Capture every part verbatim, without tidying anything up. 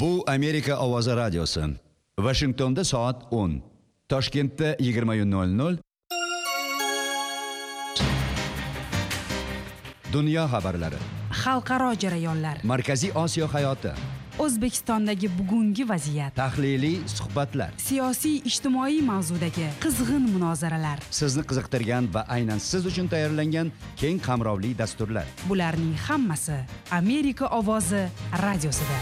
Bu Amerika Ovozi radiosi. Washingtonda soat o'n. Toshkentda yigirma nol nol. Dunyo xabarlari. Xalqaro jarayonlar. Markaziy Osiyo hayoti. O'zbekistondagi bugungi vaziyat. Tahliliy suhbatlar. Siyosiy ijtimoiy mavzudagi qizg'in munozaralar. Sizni qiziqtirgan va aynan siz uchun tayyorlangan keng qamrovli dasturlar. Bularning hammasi Amerika Ovozi radiosida.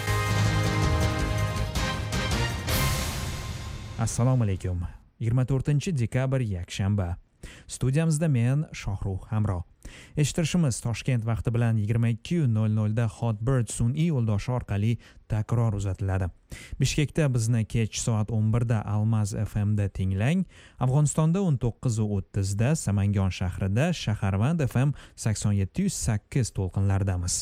Assalomu alaykum. yigirma to'rtinchi dekabr yakshanba. Studiyamizda men Shohruh Hamro. Eshittirishimiz Toshkent vaqti bilan yigirma ikki nol nol da Hotbird sun'iy yo'ldoshi orqali takror uzatiladi. Bishkekda bizni kech soat o'n bir da Almaz F M da tinglang. Afg'onistonda o'n to'qqiz o'ttiz da, Samangon shahrida Shaharvand F M sakson yetti yuz sakkiz to'lqinlaridamiz.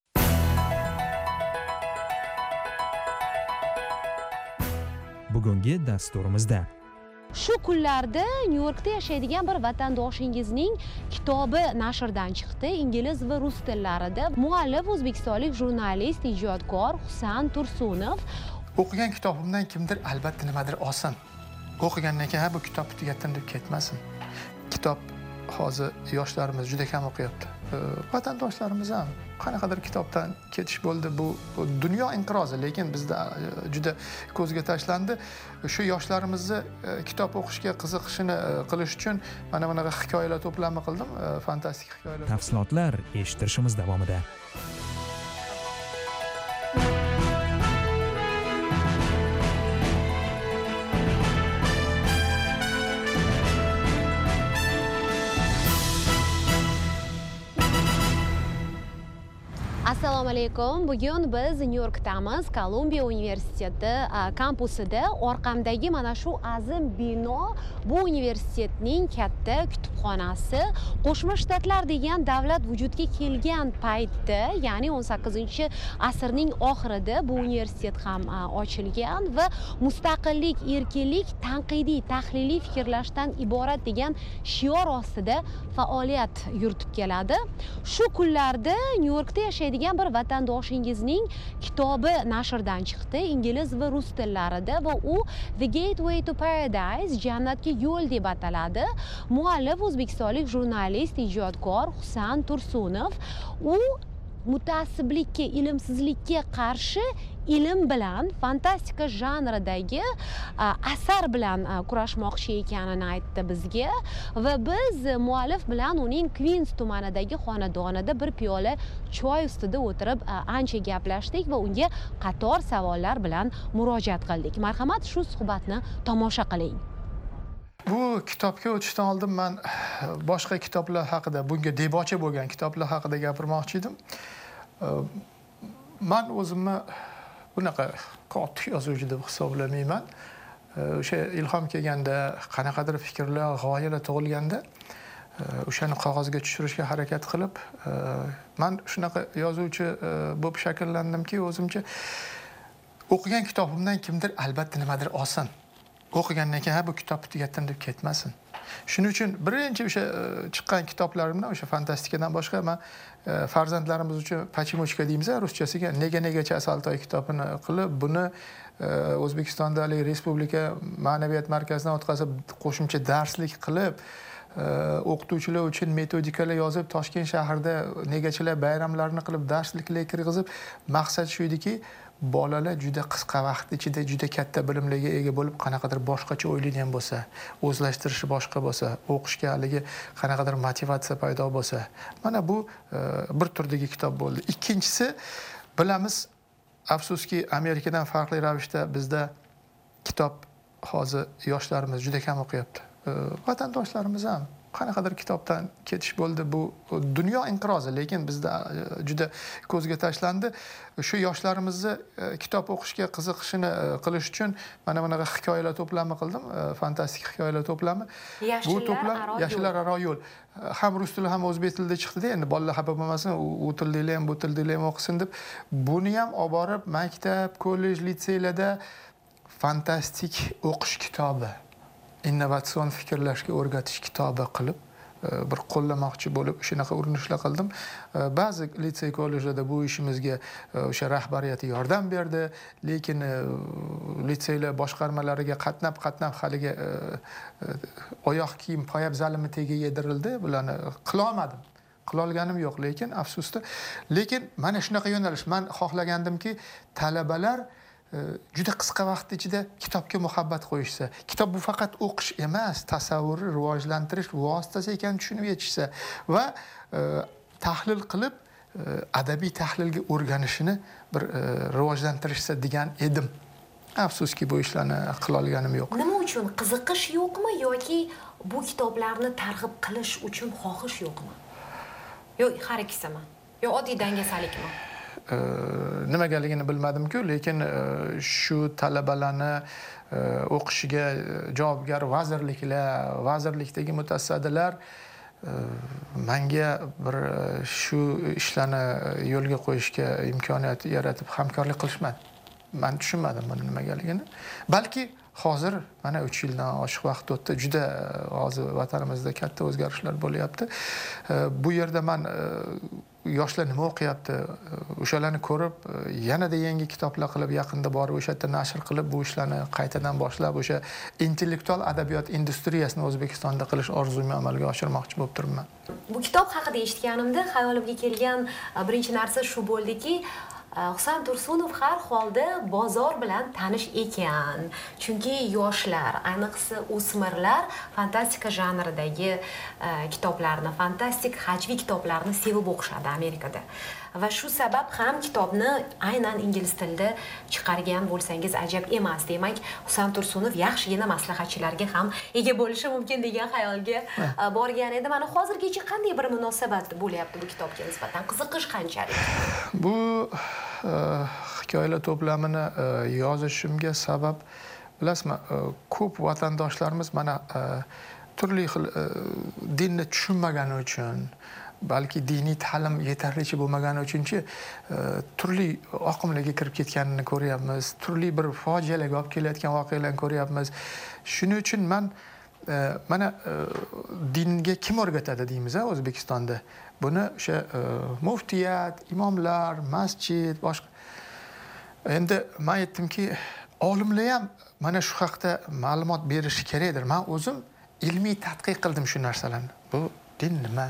Bugungi dasturimizda Shu kunlarda Nyu-Yorkda yashaydigan bir vatandoshingizning kitobi nashrdan chiqdi. Ingliz va rus tillarida. Muallif o'zbekistonlik jurnalist, ijodkor Husan Tursunov. O'qigan kitobimdan kimdir albatta nimadir olsin. O'qigandan keyin bu kitob tugatdim deb ketmasin. Kitob hozir yoshlarimiz juda kam o'qiyapti. Vatandoshlarimiz ham qanaqadir kitobdan ketish bo'ldi. Bu dunyo inqirozi, lekin bizda juda ko'zga tashlandi. Shu yoshlarimizni kitob o'qishga qiziqishini qilish uchun mana bunaqa hikoyalar to'plami qildim. Fantastik hikoyalar. Tafsilotlar eshittirishimiz davomida. Assalomu alaykum. Bugun biz Nyu-Yorkdamiz, Kolumbiya universiteti kampusida. Orqamdagi mana shu azim bino bu universitetning katta kutubxonasi. Qo'shma Shtatlar degan davlat vujudga kelgan paytda, ya'ni o'n sakkizinchi asrning oxirida bu universitet ham ochilgan va mustaqillik, erkinlik, tanqidiy, tahliliy fikrlashdan iborat degan shior ostida faoliyat yuritib keladi. Shu kunlarda Nyu-Yorkda yashaydigan bir vatandoshingizning kitobi nashrdan chiqdi, ingliz va rus tillarida va u The Gateway to Paradise, jannatga yo'l deb ataladi. Muallif o'zbekistonlik jurnalist, ijodkor Husan Tursunov. U mutaassiblikka, ilmsizlikka qarshi ilm bilan, fantastika janridagi asar bilan kurashmoqchi ekanini aytdi bizga va biz muallif bilan uning Queens tumanidagi xonadonida bir piyola choy ustida o'tirib ancha gaplashdik va unga qator savollar bilan murojaat qildik. Marhamat, shu suhbatni tomosha qiling. Bu kitobga o'tishdan oldin men boshqa kitoblar haqida, bunga debocha bo'lgan kitoblar haqida gapirmoqchi edim. Men o'zimni bunaqa qattiq yozuvchi deb hisoblamayman. O'sha ilhom kelganda, qanaqadir fikrlar, g'oyalar tug'ilganda, o'shani qog'ozga tushirishga harakat qilib, men shunaqa yozuvchi bo'lib shakllandimki, o'zimcha o'qigan kitobimdan kimdir albatta nimadir olsin. O'qigandan keyin bu kitob tugatdim deb ketmasin. Shuning uchun birinchi o'sha chiqqan kitoblarimdan, o'sha fantastikadan boshqa men farzandlarimiz uchun Pachimochka deymiz, ruschasiga nega negacha asaltoy kitobini qilib, buni O'zbekistonda Respublika ma'naviyat markazidan o'tkazib, qo'shimcha darslik qilib, o'qituvchilar uchun metodikalar yozib, Toshkent shahrida negachilar bayramlarini qilib, darsliklar kirgizib, maqsad shu ediki, bolalar juda qisqa vaqt ichida juda katta bilimlarga ega bo'lib, qanaqadir boshqacha o'ylaydigan bo'lsa, o'zlashtirishi boshqa bo'lsa, o'qishga haligi qanaqadir motivatsiya paydo bo'lsa, mana bu bir turdagi kitob bo'ldi. Ikkinchisi, bilamiz, afsuski Amerikadan farqli ravishda bizda kitob hozir yoshlarimiz juda kam o'qiyapti. Vatandoshlarimiz ham qanaqadir kitobdan ketish bo'ldi. Bu dunyo inqirozi, lekin bizda juda ko'zga tashlandi. Shu yoshlarimizni kitob o'qishga qiziqishini qilish uchun mana bunaqa hikoyalar to'plami qildim, fantastik hikoyalar to'plami. Bu to'plam Yoshlar aro yo'l. Ham rus tili ham o'zbek tilida chiqdi-da, endi bolalar xafa bo'lmasin, u tilda ham bu tilda ham o'qisin deb. Buni ham olib borib maktab, kollej, litseylarda fantastik o'qish kitobi, innovatsion fikrlashga o'rgatish kitobi qilib bir qo'llamoqchi bo'lib shunaqa urinishlar qildim. Ba'zi litsey kollejlarda bu ishimizga o'sha rahbariyati yordam berdi, lekin litseylar boshqarmalariga qatnab qatnab haligi oyoq kiyim poyabzalimni tagiga yedirildi. Bularni qila olmadim. Qila olganim yo'q, lekin afsusda. Lekin mana shunaqa yo'nalish. Men xohlagandimki, talabalar juda qisqa vaqt ichida kitobga muhabbat qo'yishsa, kitob bu faqat o'qish emas, tasavvurni rivojlantirish vositasi ekanini tushunib yetishsa va tahlil qilib adabiy tahlilga o'rganishini bir rivojlantirishsa degan edim. Afsuski bu ishlarni qila olganim yo'q. Nima uchun qiziqish yo'qmi yoki bu kitoblarni targ'ib qilish uchun xohish yo'qmi? Yo'q, har ikkisimi? Yo oddiy dangasalikmi? Nimagaligini bilmadim-ku, lekin shu talabalarni o'qishiga javobgar vazirliklar, vazirlikdagi mutasaddilar menga bir shu ishlarni yo'lga qo'yishga imkoniyat yaratib hamkorlik qilishmadi. Men tushunmadim buni nimagaligini. Balki hozir mana uch yildan oshiq vaqt o'tdi. Juda hozir vatanimizda katta o'zgarishlar bo'lyapti. Bu yerda men yoshlar nima o'qiyapti, o'shalarni ko'rib, yanada yangi kitoblar qilib, yaqinda borib o'sha yerda nashr qilib, bu ishlarni qaytadan boshlab, o'sha intellektual adabiyot industriyasini O'zbekistonda qilish orzumni amalga oshirmoqchi bo'lib turibman. Bu kitob haqida eshitganimda hayolimga kelgan birinchi narsa shu bo'ldiki, Husan Tursunov har holda bozor bilan tanish ekan. Chunki yoshlar, ayniqsa o'smirlar fantastika janridagi kitoblarni, fantastik hajviy kitoblarni sevib o'qishadi Amerikada. Va shu sabab ham kitobni aynan ingliz tilida chiqargan bo'lsangiz ajab emas. Demak, Husan Tursunov yaxshigina maslahatchilarga ham ega bo'lishi mumkin degan xayolga borgan edi. Mana hozirgacha qanday bir munosabat bo'lyapti bu kitobga nisbatan? Qiziqish qanchalik? Bu hikoyalar to'plamini yozishimga sabab bilasizmi, ko'p vatandoshlarimiz mana turli xil dinni tushunmagani uchun, balki diniy ta'lim yetarlicha bo'lmagani uchunchi turli oqimlarga kirib ketganini ko'ryapmiz, turli bir fojialarga olib kelayotgan voqealarni ko'ryapmiz. Shuning uchun men mana dinga kim o'rgatadi deymiz O'zbekistonda. Buni o'sha muftiyat, imomlar, masjid, boshqa. Endi men aytdimki, olimlar ham mana shu haqda ma'lumot berishi kerakdir. Men o'zim ilmiy tadqiq qildim shu narsalarni. Bu din nima?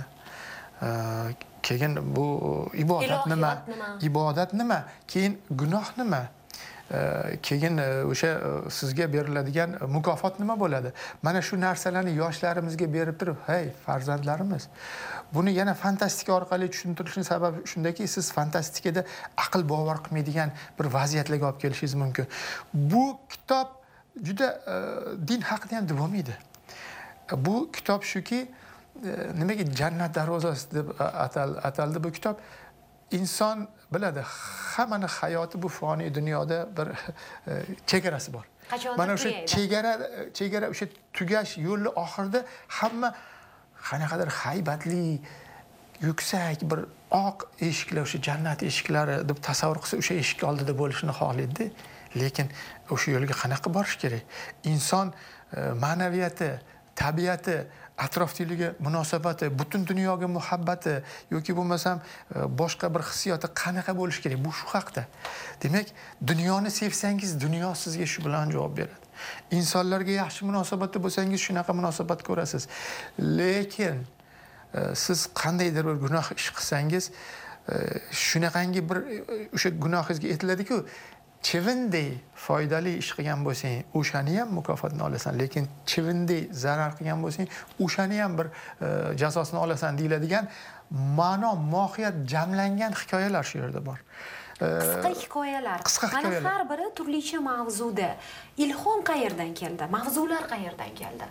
Keyin bu ibodat nima? Ibodat nima? Keyin gunoh nima? Keyin o'sha sizga beriladigan mukofot nima bo'ladi? Mana shu narsalarni yoshlarimizga berib turib, hey farzandlarimiz, buni yana fantastika orqali tushuntirishning sababi shundaki, siz fantastikada aql bovar qilmaydigan bir vaziyatlarga olib kelishingiz mumkin. Bu kitob juda din haqida ham bo'lmaydi. Bu kitob shuki, nimaga jannat darvozasi deb ataldi bu kitob? Inson biladi, hammani hayoti bu foniy dunyoda bir chegarasi bor. Mana o'sha chegara chegara o'sha tugash yo'li oxirida hamma qanaqadir haybatli, yuksak bir oq eshiklar, o'sha jannat eshiklari deb tasavvur qilsa, o'sha eshik oldida bo'lishini xohlaydi. Lekin o'sha yo'lga qanaqa borish kerak? Inson ma'naviyati, tabiati, atrofdagi munosabati, butun dunyoga muhabbati yoki bo'lmasam boshqa bir hissiyoti qanaqa bo'lishi kerak? Bu shu haqda. Demak, dunyoni sevsangiz, dunyo sizga shu bilan javob beradi. İnsanlarga yaxshi munosabatda bo'lsangiz, shunaqa munosabat ko'rasiz. Lekin siz qandaydir bir gunoh ish qilsangiz, shunaqangi bir o'sha gunohingizga aytiladi-ku, chivinday foydali ish qilgan bo'lsang, o'shani ham mukofotini olasan, lekin chivinday zarar qilgan bo'lsang, o'shani ham bir jazosini olasan deyiladigan ma'no, mohiyat jamlangan hikoyalar shu yerda bor. Qisqa hikoyalar. Mana har biri turlicha mavzuda. Ilhom qayerdan keldi? Mavzular qayerdan keldi?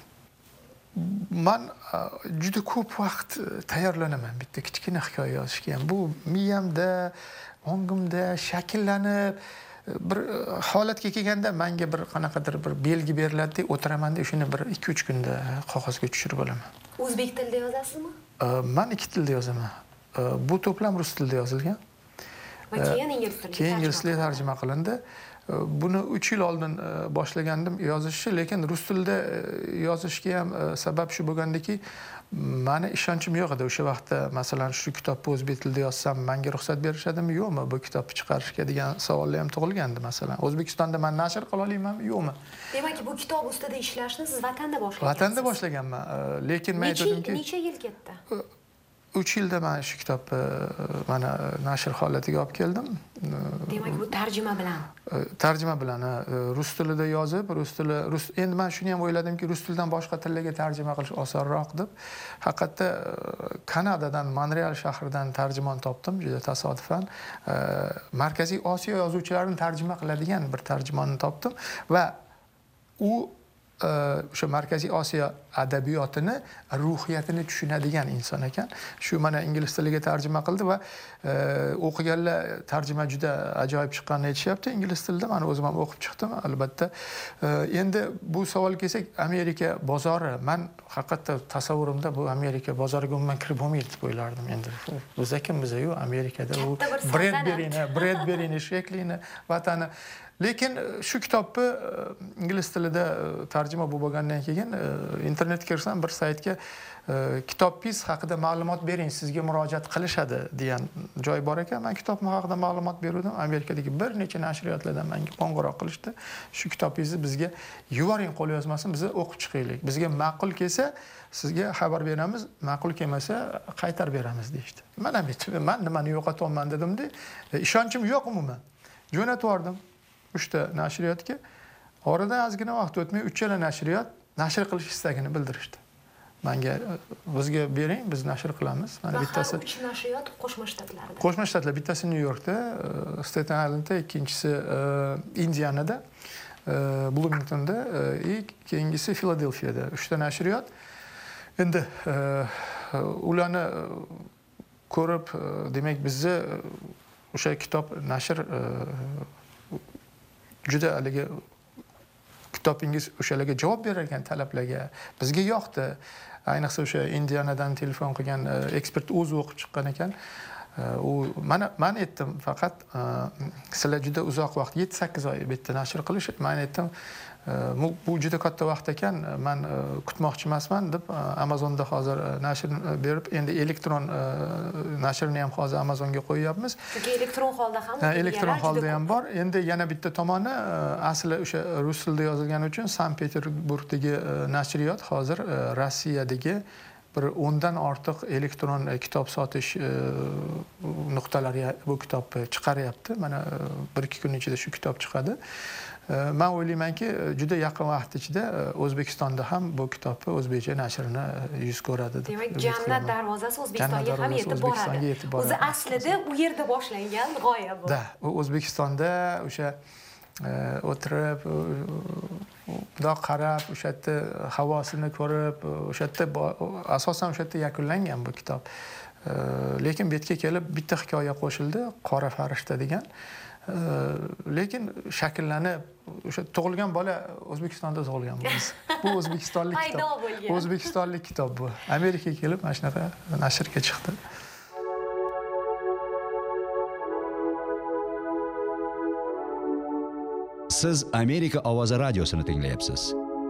Men juda ko'p vaqt tayyorlanaman bitta kichkina hikoya yozishga ham. Bu miyamda, ongimda shakllanib, bir holatga kelganda menga bir qanaqadir bir belgi beriladi, o'tiraman-da, shuni bir ikki uch kunda qog'ozga tushirib olaman. O'zbek tilida yozasizmi? Men ikki tilda yozaman. Bu to'plam rus tilida yozilgan. va keyin ingliz tiliga keyin ingliz tiliga tarjima qilindi. Buni uch yil oldin boshlagandim yozishni, lekin rus tilida yozishga ham sabab shu bo'lgandiki, meni ishonchim yo'q edi o'sha vaqtda. Masalan, shu kitobni o'zbek tilida yozsam, menga ruxsat berishadimi, yo'qmi bu kitobni chiqarishga degan savollar ham tug'ilgandi. Masalan, O'zbekistonda men nashr qila olamanmi, yo'qmi? Demak, bu kitob ustida ishlashni siz vatanda boshlagansiz. Vatanda boshlaganman, lekin men aytdimki, necha yil ketdi? uch yilda men shu kitobni mana nashr holatiga olib keldim. Demak, bu tarjima bilan. Tarjima bilan, rus tilida yozib, rus tili, rus endi men shuni ham o'yladimki, rus tilidan boshqa tillarga tarjima qilish osonroq deb. Haqiqatda Kanadadan, Montreal shahridan tarjimon topdim, juda tasodifan. Markaziy Osiyo yozuvchilarini tarjima qiladigan bir tarjimonni topdim va u o'sha Markaziy Osiyo adabiyotini, ruhiyatini tushunadigan inson ekan. Shu mana ingliz tiliga tarjima qildi va o'qiganlar tarjima juda ajoyib chiqqanini aytishyapti ingliz tilida. Men o'zim ham o'qib chiqdim, albatta. Endi bu savolga kelsak, Amerika bozori, men haqiqatda tasavvurimda bu Amerika bozoriga umuman kirib bo'lmaydi deb o'ylardim. Endi biz kimmiz, yo'q, Amerikada u Bredberini, Bredberini sheklini vatani. Lekin shu kitobni ingliz tilida tarjima bo'lgandan keyin internetga kirsam, bir saytga kitobingiz haqida ma'lumot bering, sizga murojaat qilishadi degan joy bor ekan. Men kitobim haqida ma'lumot berdim. Amerikadagi bir necha nashriyotlardan menga qo'ng'iroq qilishdi. Shu kitobingizni bizga yuboring, qo'lyozmasini biz o'qib chiqaylik. Bizga ma'qul kelsa, sizga xabar beramiz, ma'qul kelmasa qaytarib beramiz deydi. Men ham aytdim, men nimani yo'qotyapman dedim-da, ishonchim yo'q umuman. Jo'natib yubordim uchta nashriyotga. Oradan ozgina vaqt o'tmay uchala nashriyot nashr qilish istagini bildirishdi. Menga bizga bering, biz nashr qilamiz. Mana bittasi uch nashriyot Qo'shma Shtatlarda. Qo'shma Shtatlar, bittasi Nyu-Yorkda, Staten Islandda, ikkinchisi Indianada, Bloomingtonda, keyingisi Filadelfiyada. uchta nashriyot. Endi ularni ko'rib, demak, bizni o'sha kitob nashr juda haligi kitobingiz o'shalarga javob berar ekan, talablarga. Bizga yoqdi. Ayniqsa o'sha Indianadan telefon qilgan ekspert o'zi o'qib chiqqan ekan. U mana men aytdim, faqat sizlar juda uzoq vaqt, yetti sakkiz oy bitta nashr qilish, men aytdim, bu juda katta vaqt ekan, men kutmoqchi emasman deb Amazonda hozir nashr berib, endi elektron nashrni ham hozir Amazonga qo'yyapmiz. Chunki elektron holda ham, elektron holda ham bor. Endi yana bitta tomoni, asli o'sha rus tilida yozilgani uchun Sankt-Peterburgdagi nashriyot hozir Rossiyadagi bir o'ndan ortiq elektron kitob sotish nuqtalari bu kitobni chiqaryapti. Mana bir ikki kun ichida shu kitob chiqadi. Men o'ylaymanki, juda yaqin vaqt ichida O'zbekistonda ham bu kitobni o'zbekcha nashrini yuz ko'radi. Demak, jannat darvozasi O'zbekistonga ham yetib boradi. O'zi aslida u yerda boshlangan g'oya bu. Da, u O'zbekistonda o'sha o'tirib, bundoq qarab, o'sha yerda havosini ko'rib, o'sha yerda asosan o'sha yerda yakunlangan bu kitob. Lekin bu yerga kelib bitta hikoya qo'shildi, Qora farishta degan. Lekin shakllanib, o'sha tug'ilgan bola O'zbekistonda tug'ilgan bo'lsa, bu o'zbekistonlik kitob. O'zbekistonlik kitob bu. Amerikaga kelib mana shunaqa nashrga chiqdi. Siz Amerika ovozi radiosini tinglayapsiz.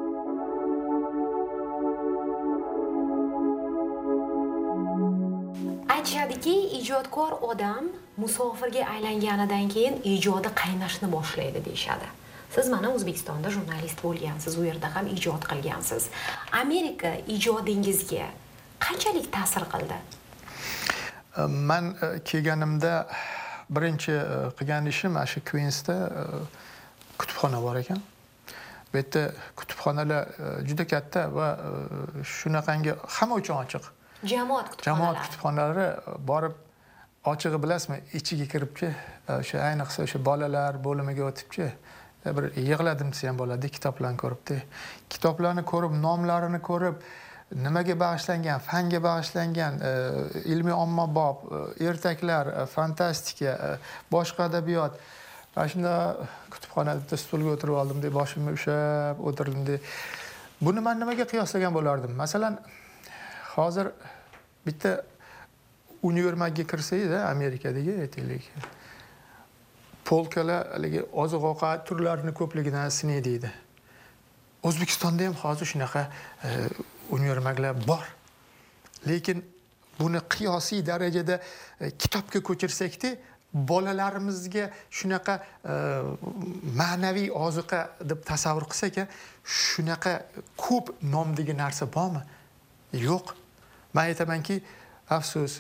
Aytishadiki, ijodkor odam musofirga aylanganidan keyin ijodi qaynashni boshlaydi deyshadi. Siz mana O'zbekistonda jurnalist bo'lgansiz, u yerda ham ijod qilgansiz. Amerika ijodingizga qanchalik ta'sir qildi? Men kelganimda birinchi qilgan ishim shu Queensda kutubxona bor ekan. Bu yerda kutubxonalar juda katta va shunaqangi hamma uchun ochiq. Jamoat kutubxonalari. Jamoat kutubxonalari borib ochig'i bilasizmi, ichiga kiribchi, o'sha ayniqsa o'sha bolalar bo'limiga o'tibchi, bir yig'ladim desa ham bo'ladi, kitoblarni ko'ribdi. Kitoblarni ko'rib, nomlarini ko'rib, nimaga bag'ishlangan, fanga bag'ishlangan, ilmiy ommabop, ertaklar, fantastika, boshqa adabiyot. Mana shunda kutubxonada stulga o'tirib oldim deb boshimni ushab o'tirdim deb. Buni men nimaga qiyoslagan bo'lardim? Masalan, hozir bitta univermagga kirsangiz, Amerikadagi aytaylik, polkalar haligi oziq-ovqat turlarini ko'pligidan sinaydi deydi. O'zbekistonda ham hozir shunaqa univermaglar bor. Lekin buni qiyosiy darajada kitobga ko'chirsak-da, bolalarimizga shunaqa ma'naviy ozuqa deb tasavvur qilsak, shunaqa ko'p nomdagi narsa bormi? Yo'q. Men aytamanki, afsus,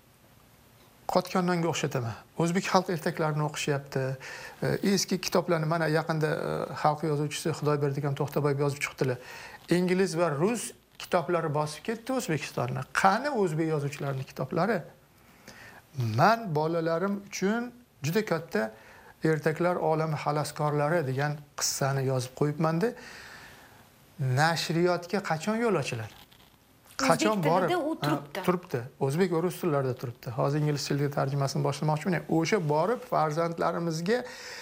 qotgan nonga o'xshataman. O'zbek xalq ertaklarini o'qishyapti. Eski kitoblarni mana yaqinda xalq yozuvchisi Xudoyberdigan To'xtaboyev yozib chiqdilar. Ingliz va rus kitoblari bosib ketdi O'zbekistonni. Qani o'zbek yozuvchilarining kitoblari? Men bolalarim uchun juda katta ertaklar olami xaloskorlari degan qissani yozib qo'yibman-da. Nashriyotga qachon yo'l ochiladi? Qachon borib turibdi. Turibdi. O'zbek va rus tillarida turibdi. Hozir ingliz tiliga tarjimasini boshlamoqchiman. O'sha borib farzandlarimizga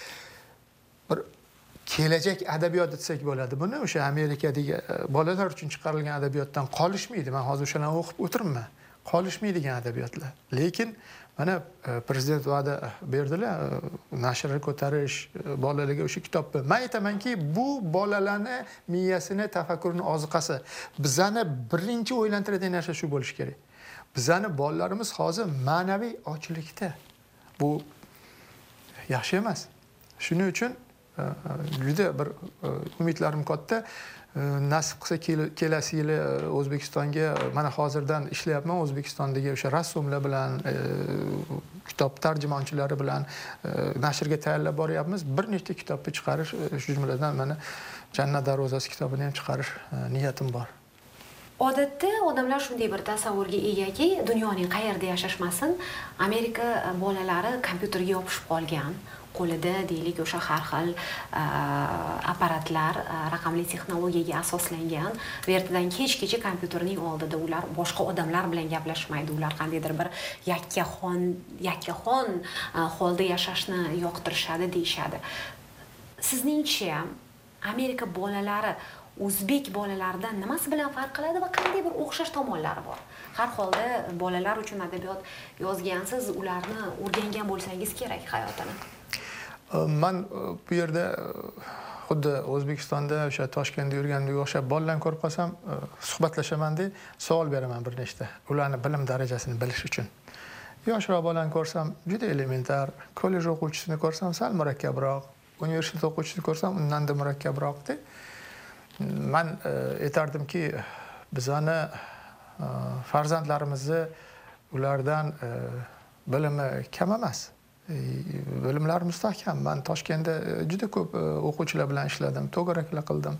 bir kelajak adabiyot desak bo'ladi. Buni o'sha Amerikadagi bolalar uchun chiqarilgan adabiyotdan qolishmaydi. Men hozir o'shani o'qib o'tiribman. Qolishmaydigan adabiyotlar. Lekin mana prezident va'da berdilar, nashrni ko'tarish, bolalarga o'sha kitobni. Men aytamanki, bu bolalarni miyasini, tafakkurini oziqasi. Bizani birinchi o'ylantiradigan narsa shu bo'lishi kerak. Bizani bolalarimiz hozir ma'naviy ochlikda. Bu yaxshi emas. Shuning uchun juda bir umidlarim katta. Nasib qilsa kelasi yili O'zbekistonga mana hozirdan ishlayapman, O'zbekistondagi o'sha rassomlar bilan, kitob tarjimonchilari bilan nashrga tayyorlab boryapmiz. Bir nechta kitobni chiqarish, shu jumladan mana Jannat darvozasi kitobini ham chiqarish niyatim bor. Odatda odamlar shunday bir tasavvurga egaki, dunyoning qayerda yashashmasin, Amerika bolalari kompyuterga yopishib qolgan. Qo'lida deylik o'sha har xil apparatlar raqamli texnologiyaga asoslangan. Ertadan kechgacha kompyuterning oldida ular boshqa odamlar bilan gaplashmaydi. Ular qandaydir bir yakkaxon, yakkaxon holda yashashni yoqtirishadi deyshadi. Sizningcha Amerika bolalari o'zbek bolalaridan nimasi bilan farq qiladi va qanday bir o'xshash tomonlari bor? Har holda bolalar uchun adabiyot yozgansiz, ularni o'rgangan bo'lsangiz kerak hayotini. Men bu yerda xuddi O'zbekistonda o'sha Toshkentda yurganga o'xshab bolalarni ko'rib qolsam, suhbatlashaman-da, savol beraman bir nechta. Ularni bilim darajasini bilish uchun. Yoshroq bolani ko'rsam, juda elementar, kollej o'quvchisini ko'rsam sal murakkabroq, universitet o'quvchisini ko'rsam undan-da murakkabroqda. Men aytardimki, bizani farzandlarimizni ulardan bilimi kam emas. Bilimlar mustahkam. Men Toshkentda juda ko'p o'quvchilar bilan ishladim, to'garaklar qildim.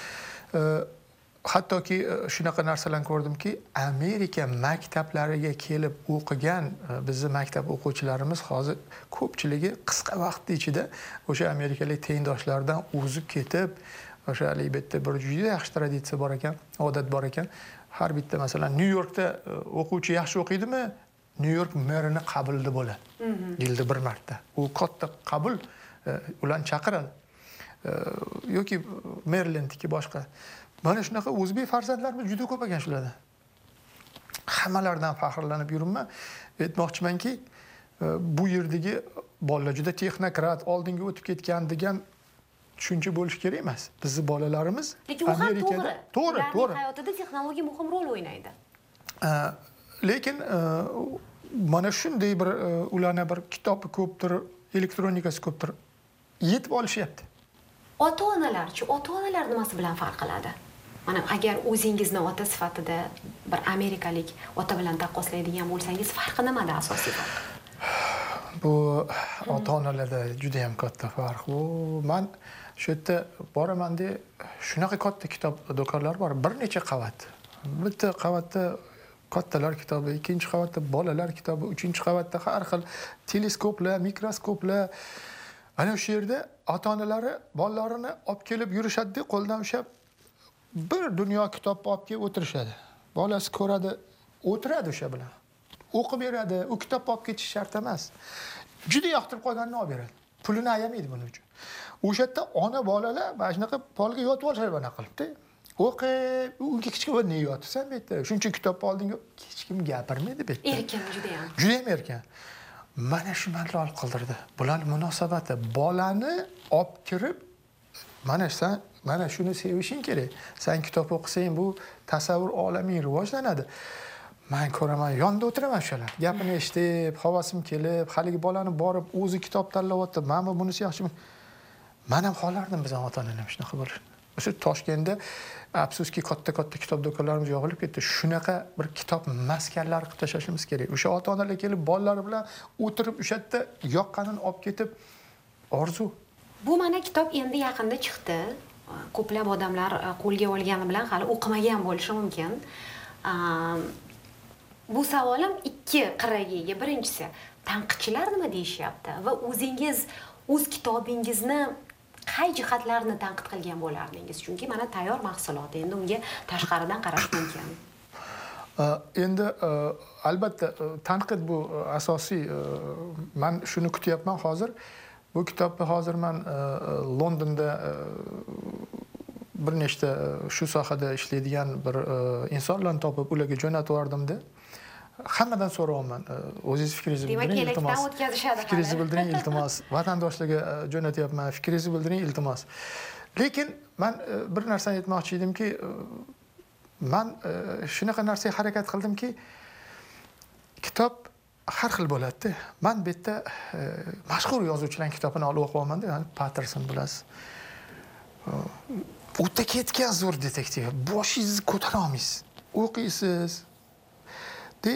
Hattoki shunaqa narsalarni ko'rdimki, Amerika maktablariga kelib o'qigan bizning maktab o'quvchilarimiz hozir ko'pchiligi qisqa vaqt ichida o'sha amerikalik tengdoshlaridan o'zib ketib, o'sha albatta bir juda yaxshi traditsiya bor ekan, odat bor ekan. Har bitta masalan New Yorkda o'quvchi yaxshi o'qiydimi, New York merini qabulda bo'ladi. Yilda bir marta. U katta qabul ularni chaqiradi. Yoki Marylandniki boshqa. Mana shunaqa o'zbek farzandlarimiz juda ko'p ekan shularda. Hammalaridan faxrlanib yuribman. Aytmoqchimanki, bu yerdagi bolalar juda texnokrat, oldinga o'tib ketgan degan tushuncha bo'lish kerak emas. Bizning bolalarimiz Amerikada to'g'ri, to'g'ri. Hayotida texnologiya muhim rol o'ynaydi. Lekin mana shunday bir ularni bir kitobi ko'pdir, elektronikasi ko'pdir, yetib olishyapti. Ota-onalarchi, ota-onalar nimasi bilan farq qiladi? Mana agar o'zingizni ota sifatida bir amerikalik ota bilan taqqoslaydigan bo'lsangiz, farqi nimada asosiy farq? Bu ota-onalarda juda ham katta farq. Bu men shu yerda boraman-da, shunaqa katta kitob do'konlari bor, bir necha qavat. Bitta qavatda kattalar kitobi, ikkinchi qavatda bolalar kitobi, uchinchi qavatda har xil teleskoplar, mikroskoplar. Ana o'sha yerda ota-onalari bolalarini olib kelib yurishadi, qo'ldan ushlab bir dunyo kitobni olib kelib o'tirishadi. Bolasi ko'radi, o'tiradi o'sha bilan. O'qib beradi, u kitobni olib ketish shart emas. Juda yoqtirib qolganini olib beradi. Pulini ayamaydi buning uchun. O'sha yerda ona bolalar mana shunaqa polga yotib olishadi bana qilibdi. O'qib, unga hech kim ne yotibsan bu yerda. Shuncha kitobni oldinga hech kim gapirmaydi bu yerda. Erkin juda ham. Juda ham erkin. mana shu malol qildirdi. Bular munosabati bolani olib kirib, mana sen mana shuni sevishing kerak. Sen kitob o'qisang bu tasavvur olaming rivojlanadi. Men ko'raman, yonda o'tiraman shular. Gapini eshitib, havasim kelib, haligi bolani borib o'zi kitob tanlayapti. Mana bunisi yaxshimi? Men ham xohlardim bizning ota-onalar shunaqa bo'lishi. O'sha Toshkentda afsuski katta-katta kitob do'konlarimiz yog'ilib ketdi. Shunaqa bir kitob maskanlari qilib tashlashimiz kerak. O'sha ota-onalar kelib bolalari bilan o'tirib o'sha yerda yoqqanini olib ketib orzu. Bu mana kitob endi yaqinda chiqdi. Ko'plab odamlar qo'lga olgani bilan hali o'qimagan bo'lishi mumkin. Bu savolim ikki qirraga ega. Birinchisi, tanqidchilar nima deyishyapti va o'zingiz o'z kitobingizni qay jihatlarini tanqid qilgan bo'lardingiz? Chunki mana tayyor mahsulot, endi unga tashqaridan qarash mumkin. Endi albatta tanqid bu asosiy. Men shuni kutyapman hozir. Bu kitobni hozir men Londonda bir nechta shu sohada ishlaydigan bir insonlarni topib, ularga jo'natib yubordimda. Hammadan so'rayman. O'zingiz fikringizni bildiring, iltimos. Fikringizni bildiring, iltimos. Vatandoshlarga jo'natyapman, fikringizni bildiring, iltimos. Lekin men bir narsani aytmoqchi edimki, men shunaqa narsaga harakat qildimki, kitob har xil bo'ladi. Men bu yerda mashhur yozuvchilarning kitobini olib o'qiyapman-da, ya'ni Patterson bilasiz. O'ta ketgan zo'r detektiv. Boshingizni ko'tara olmaysiz. O'qiysiz. De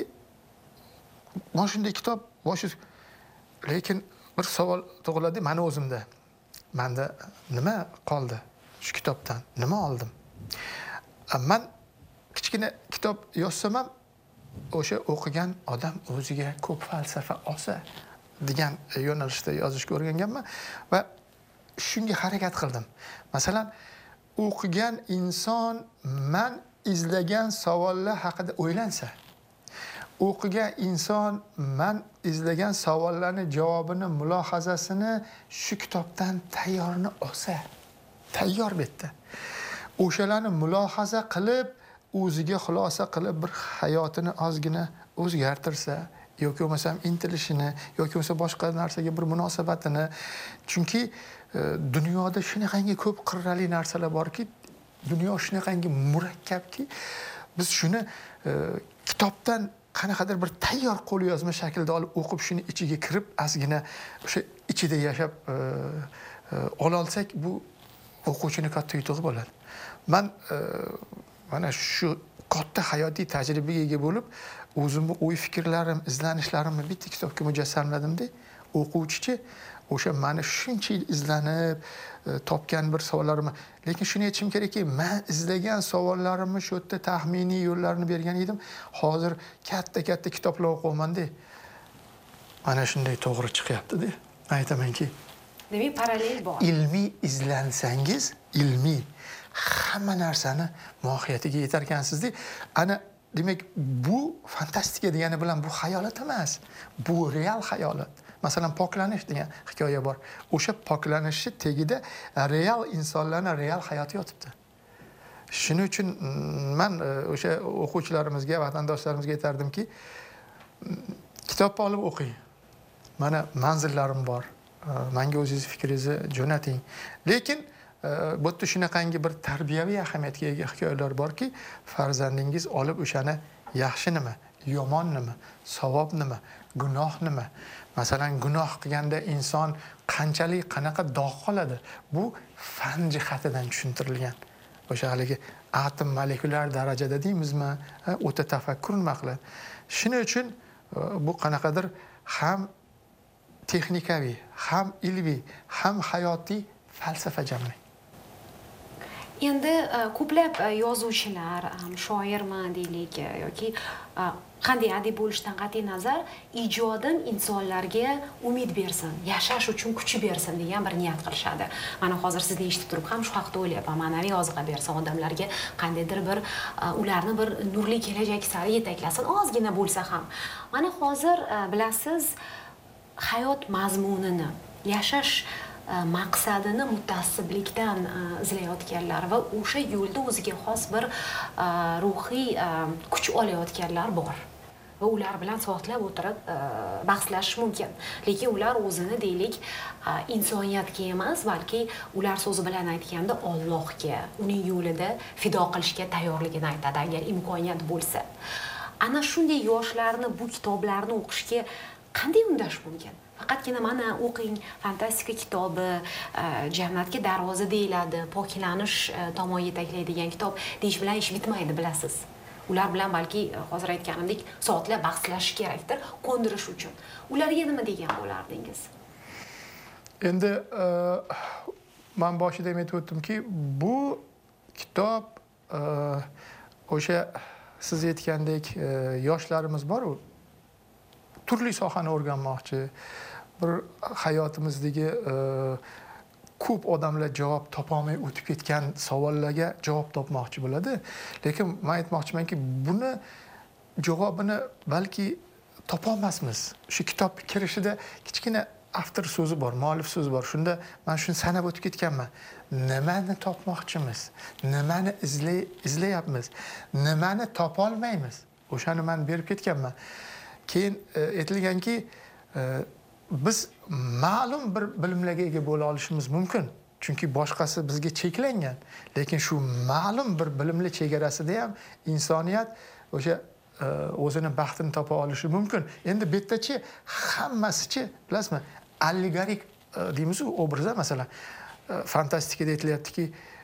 mana shunday kitob boshingiz. Lekin bir savol tug'iladi meni o'zimda. Menda nima qoldi shu kitobdan? Nima oldim? Men kichkina kitob yozsam ham o'sha o'qigan odam o'ziga ko'p falsafa olsa degan yo'nalishda yozishga o'rganganman va shunga harakat qildim. Masalan, o'qigan inson men izlagan savollar haqida o'ylansa, o'qigan inson men izlagan savollarning javobini, mulohazasini shu kitobdan tayyorini olsa, tayyor betdi. O'shalarni mulohaza qilib, o'ziga xulosa qilib bir hayotini ozgina o'zgartirsa, yoki bo'lmasam intilishini, yoki bo'lmasa boshqa narsaga bir munosabatini, chunki dunyoda shunaqangi ko'p qirrali narsalar borki, dunyo shunaqangi murakkabki, biz shuni kitobdan qanaqadir bir tayyor qo'lyozma shaklda olib o'qib, shuni ichiga kirib, ozgina o'sha ichida yashab ola olsak, bu o'quvchining katta yutug'i bo'ladi. Men mana shu katta hayotiy tajribaga ega bo'lib, o'zimni o'y fikrlarim, izlanishlarimni bitta kitobga mujassamladim-da. O'quvchi o'sha meni shuncha yil izlanib topgan bir savollarimni, lekin shuni aytishim kerakki, men izlagan savollarimni shu yerda taxminiy yo'llarini bergan edim. Hozir katta-katta kitoblar o'qiyman-da. Mana shunday to'g'ri chiqyapti-da. Aytamanki, demak, parallel bor. Ilmiy izlansangiz, ilmiy hamma narsani mohiyatiga yetar ekansiz-da. Ana demak, bu fantastika degani bilan bu xayolot emas. Bu real xayolot. Masalan, poklanish degan hikoya bor. O'sha poklanishni tagida real insonlarning real hayoti yotibdi. Shuning uchun men o'sha o'quvchilarimizga, vatandoshlarimizga aytardimki, kitobni olib o'qing. Mana manzillarim bor. Menga o'zingiz fikringizni jo'nating. Lekin bu yerda shunaqangi bir tarbiyaviy ahamiyatga ega hikoyalar borki, farzandingiz olib o'shani yaxshi nima, yomon nima, savob nima, gunoh nima. Masalan, gunoh qilganda inson qanchalik qanaqa dog' qoladi, bu fan jihatidan tushuntirilgan. O'sha haligi atom molekulyar darajada deymizmi, o'ta tafakkur nima qiladi. Shuning uchun bu qanaqadir ham texnikaviy, ham ilmiy, ham hayotiy falsafa jamli. Endi ko'plab yozuvchilar, shoirman deylik yoki qanday adib bo'lishdan qat'iy nazar, ijodim insonlarga umid bersin, yashash uchun kuch bersin degan bir niyat qilishadi. Mana hozir sizni eshitib turib ham shu haqda o'ylayapman. Ma'naviy oziqa bersin odamlarga, qandaydir bir ularni bir nurli kelajak sari yetaklasin, ozgina bo'lsa ham. Mana hozir bilasiz, hayot mazmunini, yashash maqsadini mutassiblikdan izlayotganlar va o'sha yo'lda o'ziga xos bir ruhiy kuch olayotganlar bor. va ular bilan soatlab o'tirib bahslashish mumkin. Lekin ular o'zini deylik insoniyatga emas, balki ular so'zi bilan aytganda Allohga, uning yo'lida fido qilishga tayyorligini aytadi agar imkoniyat bo'lsa. Ana shunday yoshlarni bu kitoblarni o'qishga qanday undash mumkin? Faqatgina mana o'qing, fantastika kitobi, jannatga darvoza deyiladi, poklanish tomon yetaklaydigan kitob deyish bilan ish bitmaydi, bilasiz. Ular bilan balki hozir aytganimdek soatlab bahslashish kerakdir, ko'ndirish uchun. Ularga nima degan bo'lardingiz? Endi men boshida ham aytib o'tdimki, bu kitob o'sha siz aytgandek yoshlarimiz bor-ku, turli sohani o'rganmoqchi, bir hayotimizdagi ko'p odamlar javob topolmay o'tib ketgan savollarga javob topmoqchi bo'ladi. Lekin men aytmoqchimanki, buni javobini balki topolmasmiz. Shu kitob kirishida kichkina avtor so'zi bor, muallif so'zi bor. Shunda men shuni sanab o'tib ketganman. Nimani topmoqchimiz? Nimani izlay izlayapmiz? Nimani topolmaymiz? O'shani men berib ketganman. Keyin aytilganki, biz ma'lum bir bilimlarga ega bo'la olishimiz mumkin. Chunki boshqasi bizga cheklangan. Lekin shu ma'lum bir bilimli chegarasida ham insoniyat o'sha o'zini baxtini topa olishi mumkin. Endi bu yerdachi hammasichi, bilasizmi, allegorik deymiz-ku, obrazlar, masalan, fantastikada aytilyaptiki,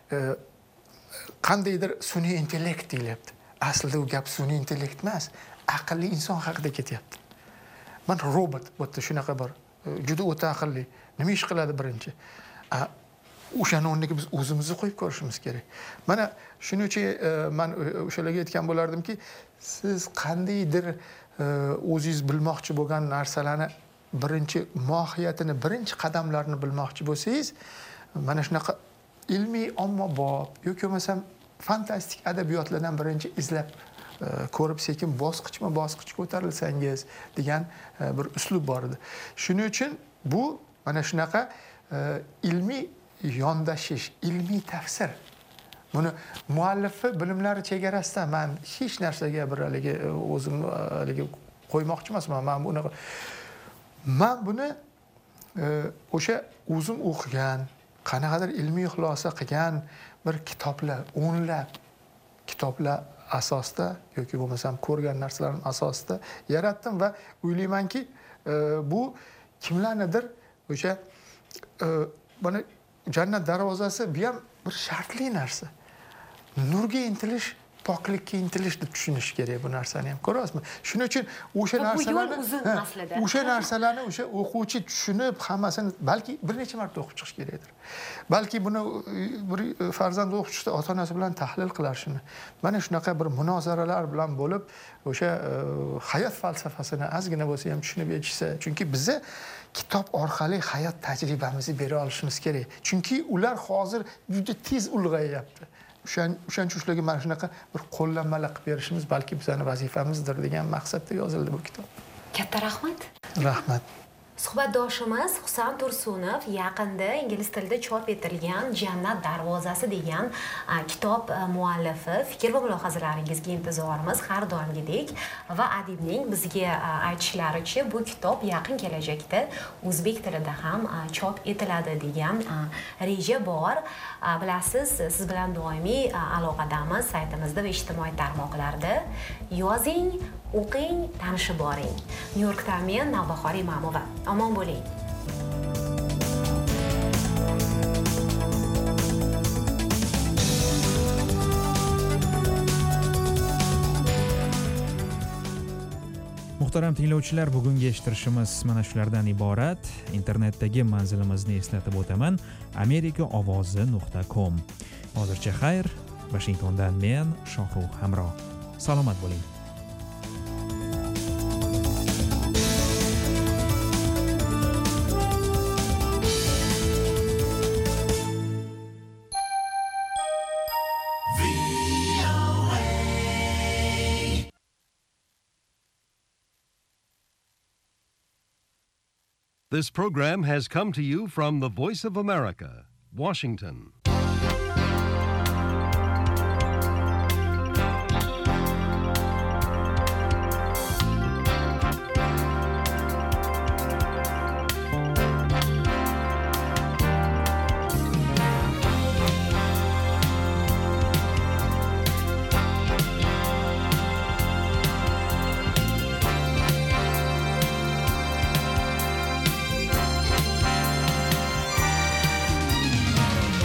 qandaydir sun'iy intellekt deyilyapti. Aslida u gap sun'iy intellekt emas, aqlli inson haqida ketyapti. Men robot bo'tda shunaqa bor. Juda o'ta aqlli. Nima ish qiladi birinchi? O'shani o'rniga biz o'zimizni qo'yib ko'rishimiz kerak. Mana shuning uchun men o'shalarga aytgan bo'lardimki, siz qandaydir o'zingiz bilmoqchi bo'lgan narsalarni birinchi mohiyatini, birinchi qadamlarini bilmoqchi bo'lsangiz, mana shunaqa ilmiy ommabop yoki bo'lmasam fantastik adabiyotlardan birinchi izlab ko'rib sekin bosqichma bosqich ko'tarilsangiz degan bir uslub bor edi. Shuning uchun bu mana shunaqa ilmiy yondashish, ilmiy tafsir. Buni muallifi bilimlari chegarasida men hech narsaga bir haligi o'zim haligi qo'ymoqchi emasman. Men buni men buni o'sha o'zim o'qigan, qanaqadir ilmiy xulosa qilgan bir kitoblar, o'nlab kitoblar asosida yoki bo'lmasam ko'rgan narsalarim asosida yaratdim va o'ylaymanki, bu kimlarnidir o'sha buni jannat darvozasi bu ham bir shartli narsa. Nurga intilish, poklikka intilish deb tushunish kerak bu narsani ham. Ko'ryapsizmi? Shuning uchun o'sha narsalarni o'sha narsalarni o'sha o'quvchi tushunib, hammasini balki bir necha marta o'qib chiqish kerakdir. Balki buni bir farzand o'quvchisi ota-onasi bilan tahlil qilar shuni. Mana shunaqa bir munozaralar bilan bo'lib, o'sha hayot falsafasini ozgina bo'lsa ham tushunib yetishsa, chunki bizni kitob orqali hayot tajribamizni bera olishimiz kerak. Chunki ular hozir juda tez ulg'ayyapti. O'shaning uchun ularga mana shunaqa bir qo'llanmalar qilib berishimiz balki bizning vazifamizdir degan maqsadda yozildi bu kitob. Katta rahmat. Rahmat. Suhbatdoshimiz Husan Tursunov yaqinda ingliz tilida chop etilgan Jannat darvozasi degan kitob muallifi. Fikr va mulohazalaringizga intizorimiz har doimgidek va adibning bizga aytishlaricha bu kitob yaqin kelajakda o'zbek tilida ham chop etiladi degan reja bor. Bilasiz, siz bilan doimiy aloqadamiz saytimizda va ijtimoiy tarmoqlarda. Yozing, o'qing, tanishib boring. Nyu-Yorkdan men Navbahor Imamova. Omon bo'ling. Muhtaram tinglovchilar, bugungi eshittirishimiz mana shulardan iborat. Internetdagi manzilimizni eslatib o'taman: amerika ovozi nuqta com. Hozircha xayr, Washingtondan men Shohruh Hamro. Salomat bo'ling. This program has come to you from the Voice of America, Washington.